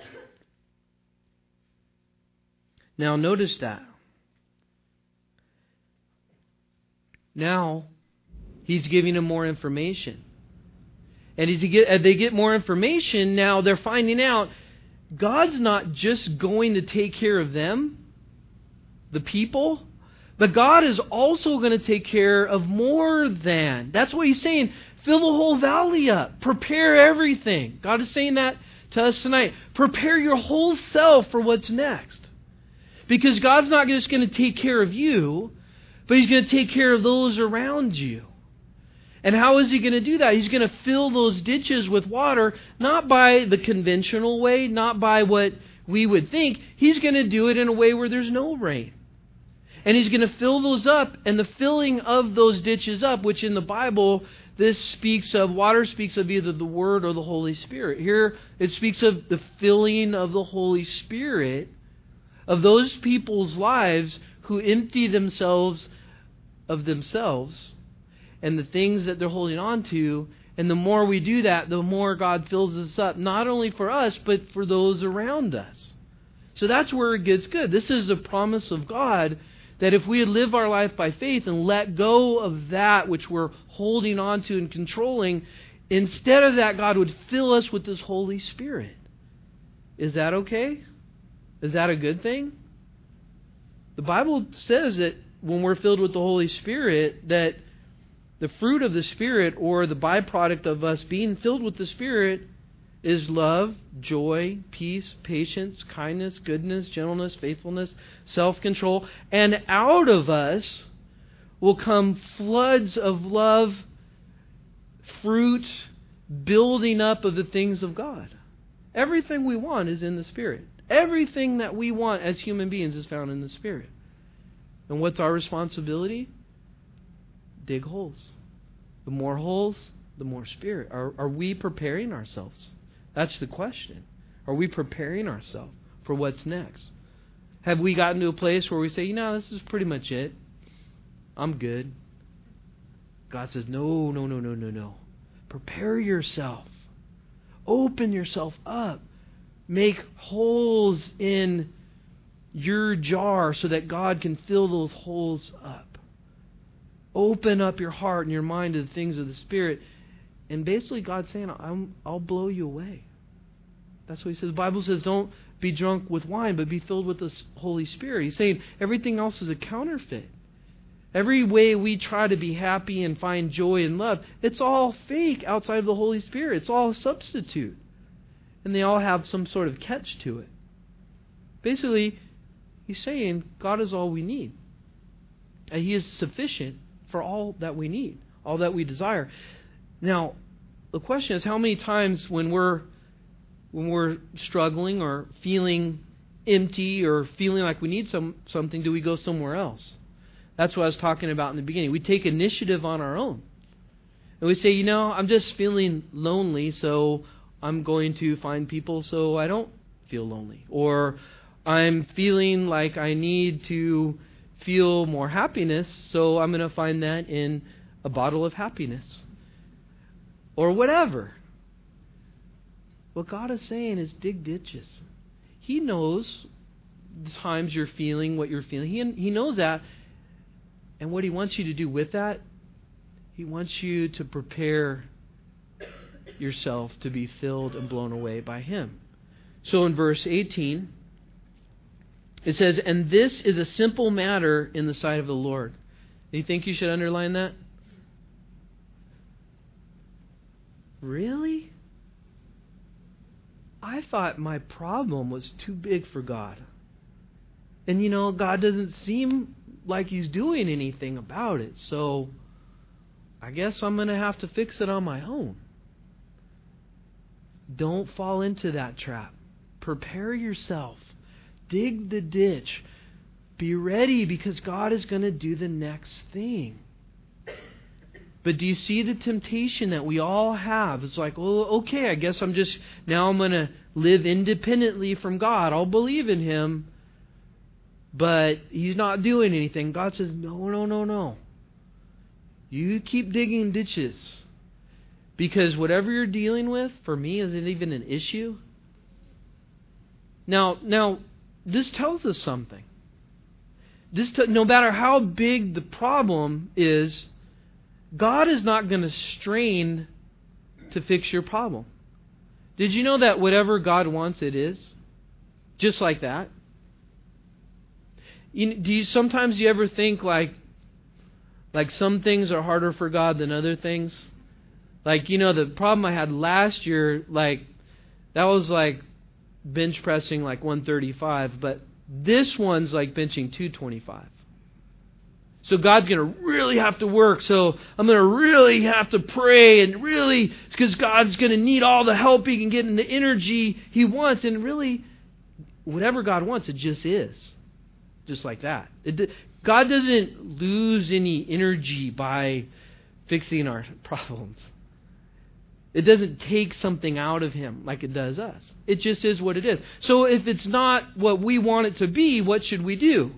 Now notice that. Now he's giving them more information. And as, he get, as they get more information, now they're finding out God's not just going to take care of them, the people, but God is also going to take care of more than. That's what he's saying. Fill the whole valley up. Prepare everything. God is saying that to us tonight. Prepare your whole self for what's next. Because God's not just going to take care of you, but he's going to take care of those around you. And how is he going to do that? He's going to fill those ditches with water, not by the conventional way, not by what we would think. He's going to do it in a way where there's no rain. And he's going to fill those up, and the filling of those ditches up, which in the Bible, this speaks of, water speaks of either the Word or the Holy Spirit. Here, it speaks of the filling of the Holy Spirit of those people's lives who empty themselves of themselves and the things that they're holding on to. And the more we do that, the more God fills us up, not only for us, but for those around us. So that's where it gets good. This is the promise of God, that if we live our life by faith and let go of that which we're holding on to and controlling, instead of that, God would fill us with His Holy Spirit. Is that okay? Is that a good thing? The Bible says that when we're filled with the Holy Spirit, that the fruit of the Spirit, or the byproduct of us being filled with the Spirit, is love, joy, peace, patience, kindness, goodness, gentleness, faithfulness, self-control. And out of us will come floods of love, fruit, building up of the things of God. Everything we want is in the Spirit. Everything that we want as human beings is found in the Spirit. And what's our responsibility? Dig holes. The more holes, the more Spirit. Are, are we preparing ourselves? That's the question. Are we preparing ourselves for what's next? Have we gotten to a place where we say, you know, this is pretty much it. I'm good. God says, no, no, no, no, no, no. Prepare yourself. Open yourself up. Make holes in your jar so that God can fill those holes up. Open up your heart and your mind to the things of the Spirit. And basically God's saying, I'm, I'll blow you away. That's what He says. The Bible says, don't be drunk with wine, but be filled with the Holy Spirit. He's saying everything else is a counterfeit. Every way we try to be happy and find joy and love, it's all fake outside of the Holy Spirit. It's all a substitute. And they all have some sort of catch to it. Basically, He's saying God is all we need. And He is sufficient for all that we need, all that we desire. Now, the question is, how many times when we're when we're struggling or feeling empty or feeling like we need some something, do we go somewhere else? That's what I was talking about in the beginning. We take initiative on our own. And we say, you know, I'm just feeling lonely, so I'm going to find people so I don't feel lonely. Or I'm feeling like I need to feel more happiness, so I'm going to find that in a bottle of happiness. Or whatever. What God is saying is dig ditches. He knows the times you're feeling what you're feeling. He, he knows that. And what He wants you to do with that, He wants you to prepare yourself to be filled and blown away by Him. So in verse eighteen, it says, and this is a simple matter in the sight of the Lord. Do you think you should underline that? Really? I thought my problem was too big for God. And you know, God doesn't seem like He's doing anything about it. So I guess I'm going to have to fix it on my own. Don't fall into that trap. Prepare yourself. Dig the ditch. Be ready, because God is going to do the next thing. But do you see the temptation that we all have? It's like, oh, okay, I guess I'm just, now I'm going to live independently from God. I'll believe in Him. but he's not doing anything. God says, no, no, no, no. You keep digging ditches. Because whatever you're dealing with, for me, isn't even an issue. Now, now, this tells us something. This t- no matter how big the problem is, God is not going to strain to fix your problem. Did you know that whatever God wants, it is? Just like that. You, do you sometimes you ever think like, like some things are harder for God than other things? Like, you know, the problem I had last year, like, that was like bench pressing like one thirty-five, but this one's like benching two twenty-five. So God's going to really have to work. So I'm going to really have to pray and really, because God's going to need all the help He can get and the energy He wants. And really, whatever God wants, it just is. Just like that. It, God doesn't lose any energy by fixing our problems. It doesn't take something out of Him like it does us. It just is what it is. So if it's not what we want it to be, what should we do?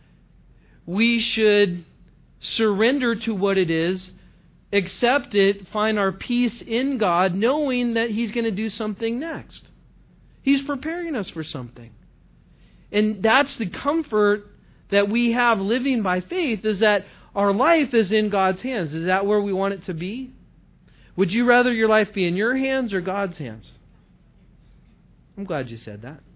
We should surrender to what it is, accept it, find our peace in God, knowing that He's going to do something next. He's preparing us for something. And that's the comfort that we have living by faith, is that our life is in God's hands. Is that where we want it to be? Would you rather your life be in your hands or God's hands? I'm glad you said that.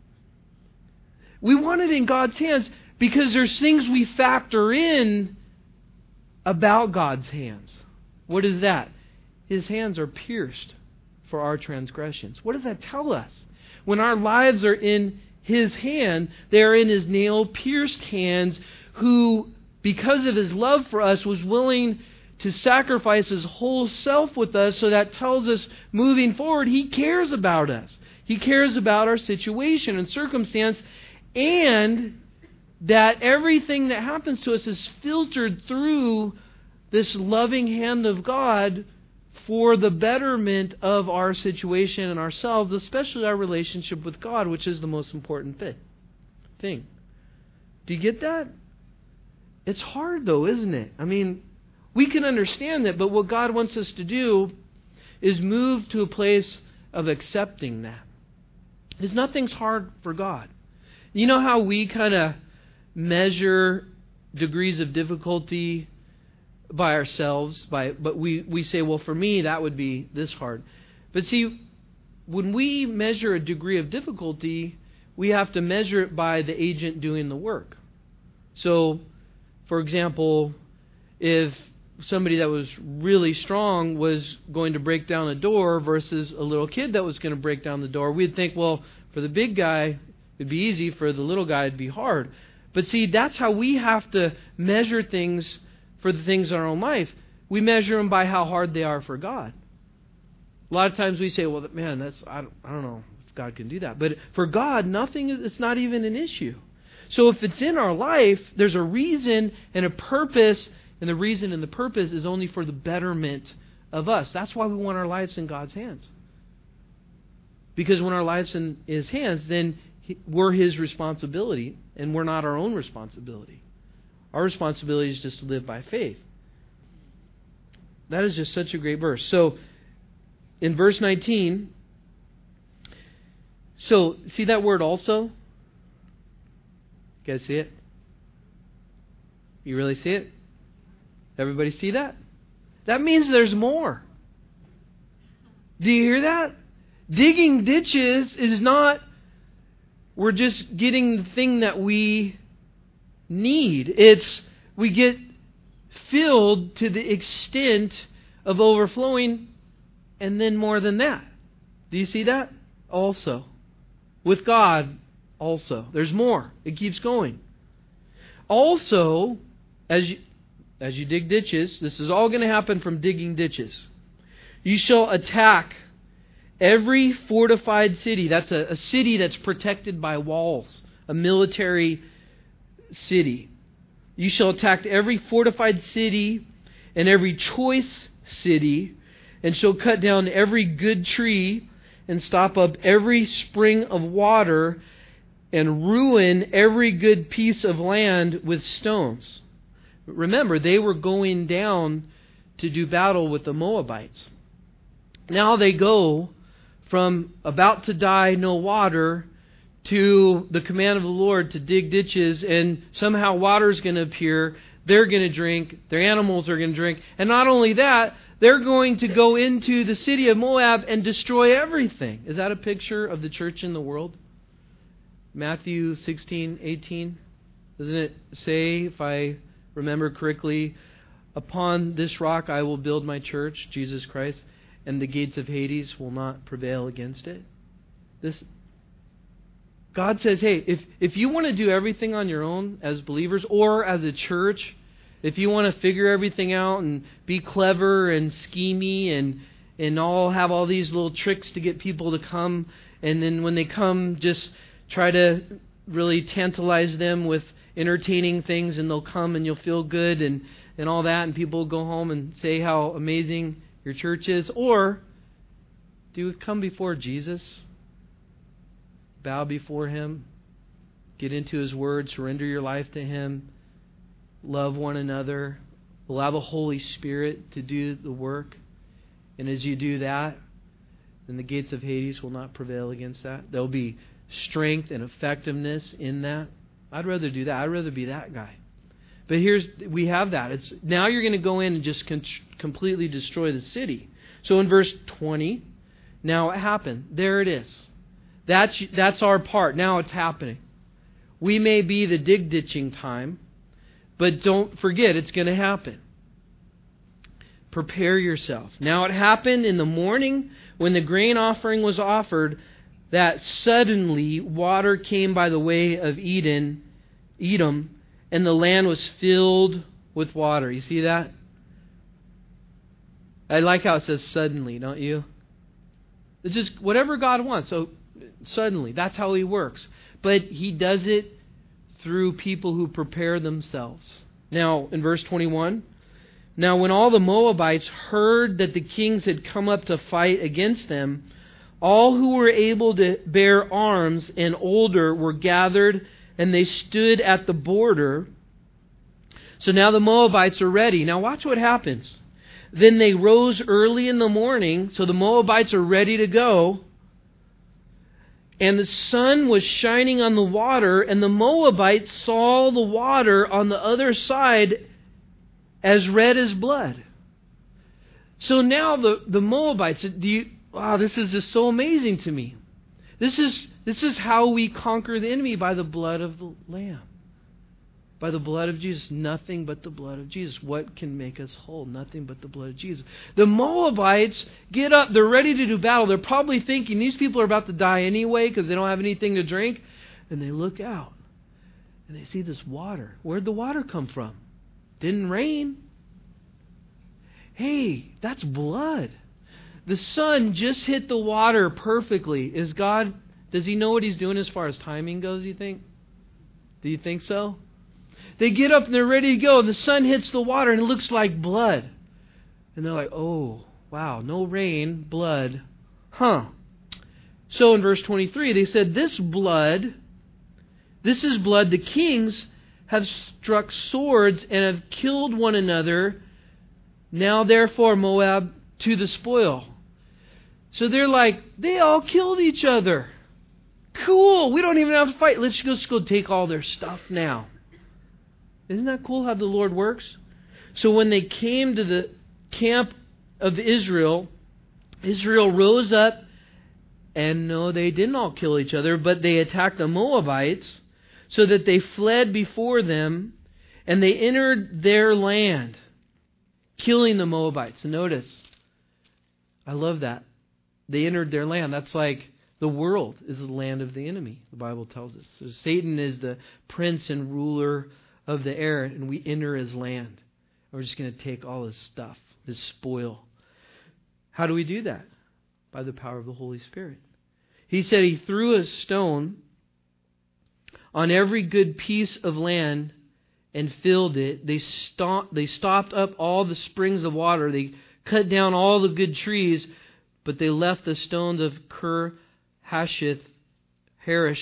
We want it in God's hands because there's things we factor in about God's hands. What is that? His hands are pierced for our transgressions. What does that tell us? When our lives are in His hand, they are in His nail-pierced hands, who, because of His love for us, was willing to sacrifice His whole self with us. So that tells us, moving forward, He cares about us. He cares about our situation and circumstance, and that everything that happens to us is filtered through this loving hand of God for the betterment of our situation and ourselves, especially our relationship with God, which is the most important thing. Do you get that? It's hard though, isn't it? I mean, we can understand that, but what God wants us to do is move to a place of accepting that. Because nothing's hard for God. You know how we kind of measure degrees of difficulty by ourselves, by but we, we say, well, for me, that would be this hard. But see, when we measure a degree of difficulty, we have to measure it by the agent doing the work. So, for example, if somebody that was really strong was going to break down a door versus a little kid that was going to break down the door, we'd think, well, for the big guy, it'd be easy. For the little guy, it'd be hard. But see, that's how we have to measure things for the things in our own life. We measure them by how hard they are for God. A lot of times we say, well, man, that's I don't, I don't know if God can do that. But for God, nothing, it's not even an issue. So if it's in our life, there's a reason and a purpose, and the reason and the purpose is only for the betterment of us. That's why we want our lives in God's hands. Because when our lives in His hands, then we're His responsibility, and we're not our own responsibility. Our responsibility is just to live by faith. That is just such a great verse. So, in verse nineteen, so see that word also? You guys see it? You really see it? Everybody see that? That means there's more. Do you hear that? Digging ditches is not, we're just getting the thing that we need. It's, we get filled to the extent of overflowing, and then more than that. Do you see that? Also. With God, also. There's more. It keeps going. Also, as you, as you dig ditches, this is all going to happen from digging ditches. You shall attack every fortified city. That's a, a city that's protected by walls. A military city. You shall attack every fortified city and every choice city, and shall cut down every good tree and stop up every spring of water, and ruin every good piece of land with stones. Remember, they were going down to do battle with the Moabites. Now they go from about to die, no water, to the command of the Lord to dig ditches, and somehow water is going to appear. They're going to drink. Their animals are going to drink. And not only that, they're going to go into the city of Moab and destroy everything. Is that a picture of the church in the world? Matthew sixteen, eighteen. Doesn't it say, if I remember correctly, upon this rock I will build my church, Jesus Christ, and the gates of Hades will not prevail against it? This God says, hey, if, if you want to do everything on your own as believers or as a church, if you want to figure everything out and be clever and schemy and and all have all these little tricks to get people to come, and then when they come, just try to really tantalize them with entertaining things, and they'll come and you'll feel good and, and all that, and people will go home and say how amazing your church is. Or do you come before Jesus? Bow before Him, get into His Word, surrender your life to Him, love one another, allow the Holy Spirit to do the work. And as you do that, then the gates of Hades will not prevail against that. There will be strength and effectiveness in that. I'd rather do that. I'd rather be that guy. But here's, we have that. It's now you're going to go in and just con- completely destroy the city. So in verse twenty, now it happened. There it is. That's, that's our part. Now it's happening. We may be the dig ditching time, but don't forget it's going to happen. Prepare yourself. Now it happened in the morning when the grain offering was offered that suddenly water came by the way of Eden, Edom, and the land was filled with water. You see that? I like how it says suddenly, don't you? It's just whatever God wants. So suddenly, that's how He works. But He does it through people who prepare themselves. Now, in verse twenty-one, now when all the Moabites heard that the kings had come up to fight against them, all who were able to bear arms and older were gathered, and they stood at the border. So now the Moabites are ready. Now watch what happens. Then they rose early in the morning, so the Moabites are ready to go. And the sun was shining on the water, and the Moabites saw the water on the other side as red as blood. So now the, the Moabites, do you, wow, this is just so amazing to me. This is, this is how we conquer the enemy, by the blood of the Lamb. By the blood of Jesus. Nothing but the blood of Jesus. What can make us whole? Nothing but the blood of Jesus. The Moabites get up. They're ready to do battle. They're probably thinking these people are about to die anyway because they don't have anything to drink. And they look out and they see this water. Where'd the water come from? Didn't rain. Hey, that's blood. The sun just hit the water perfectly. Is God, does He know what He's doing as far as timing goes, you think? Do you think so? They get up and they're ready to go. And the sun hits the water and it looks like blood. And they're like, oh, wow, no rain, blood. Huh. So in verse twenty-three, they said, this blood, this is blood. The kings have struck swords and have killed one another. Now therefore, Moab to the spoil. So they're like, they all killed each other. Cool. We don't even have to fight. Let's just go take all their stuff now. Isn't that cool how the Lord works? So when they came to the camp of Israel, Israel rose up, and no, they didn't all kill each other, but they attacked the Moabites so that they fled before them, and they entered their land, killing the Moabites. Notice, I love that. They entered their land. That's like the world is the land of the enemy, the Bible tells us. So Satan is the prince and ruler of the air, and we enter his land. We're just going to take all his stuff, his spoil. How do we do that? By the power of the Holy Spirit. He said He threw a stone on every good piece of land and filled it. They stopped, they stopped up all the springs of water. They cut down all the good trees, but they left the stones of Ker Hasheth, Harish,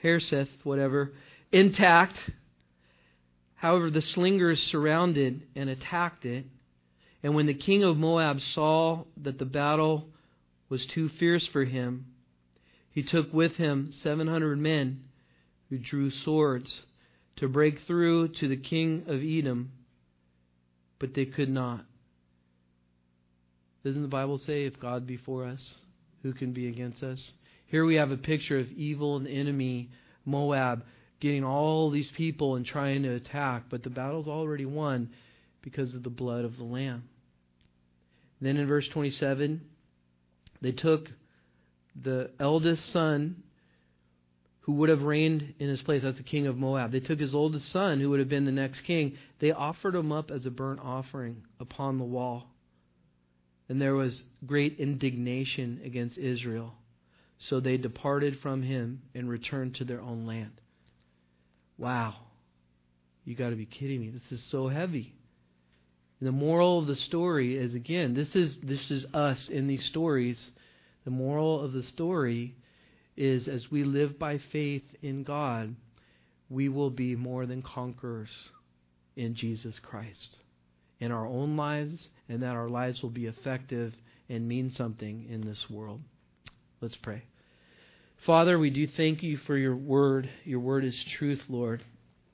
Hareseth, whatever, intact. However, the slingers surrounded and attacked it. And when the king of Moab saw that the battle was too fierce for him, he took with him seven hundred men who drew swords to break through to the king of Edom, but they could not. Doesn't the Bible say, if God be for us, who can be against us? Here we have a picture of evil and enemy Moab getting all these people and trying to attack, but the battle's already won because of the blood of the Lamb. Then in verse twenty-seven, they took the eldest son who would have reigned in his place. That's the king of Moab. They took his oldest son who would have been the next king. They offered him up as a burnt offering upon the wall. And there was great indignation against Israel. So they departed from him and returned to their own land. Wow. You got to be kidding me. This is so heavy. And the moral of the story is, again, this is this is us in these stories. The moral of the story is, as we live by faith in God, we will be more than conquerors in Jesus Christ, in our own lives, and that our lives will be effective and mean something in this world. Let's pray. Father, we do thank you for your word. Your word is truth, Lord.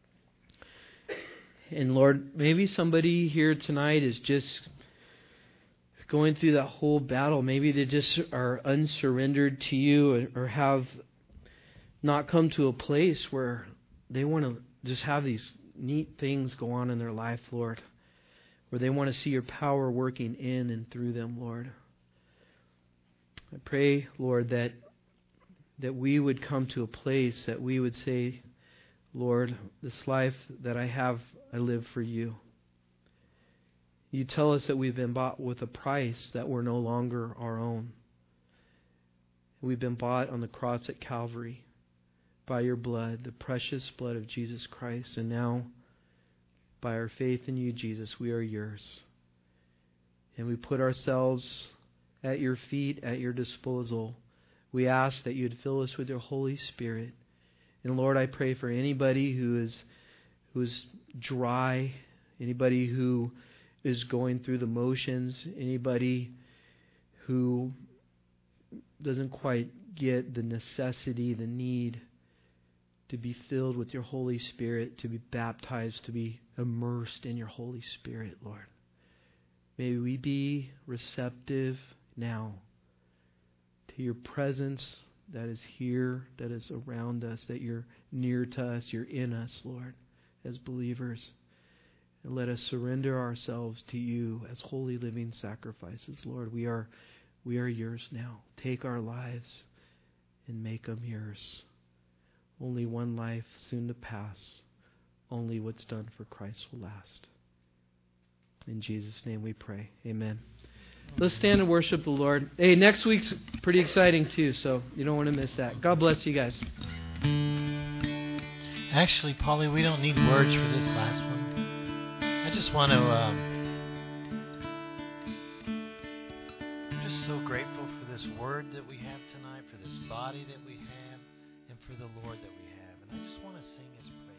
And Lord, maybe somebody here tonight is just going through that whole battle. Maybe they just are unsurrendered to you, or have not come to a place where they want to just have these neat things go on in their life, Lord, where they want to see your power working in and through them, Lord. I pray, Lord, that that we would come to a place that we would say, Lord, this life that I have, I live for you. You tell us that we've been bought with a price, that we're no longer our own. We've been bought on the cross at Calvary by your blood, the precious blood of Jesus Christ. And now, by our faith in you, Jesus, we are yours. And we put ourselves at your feet, at your disposal. We ask that you'd fill us with your Holy Spirit. And Lord, I pray for anybody who is who is dry, anybody who is going through the motions, anybody who doesn't quite get the necessity, the need to be filled with your Holy Spirit, to be baptized, to be immersed in your Holy Spirit, Lord. May we be receptive now to your presence that is here, that is around us, that you're near to us, you're in us, Lord, as believers. And let us surrender ourselves to you as holy living sacrifices, Lord. We are we are yours now. Take our lives and make them yours. Only one life soon to pass. Only what's done for Christ will last. In Jesus' name we pray. Amen. Let's stand and worship the Lord. Hey, next week's pretty exciting too, so you don't want to miss that. God bless you guys. Actually, Paulie, we don't need words for this last one. I just want to, um, I'm just so grateful for this word that we have tonight, for this body that we have, and for the Lord that we have. And I just want to sing his praise.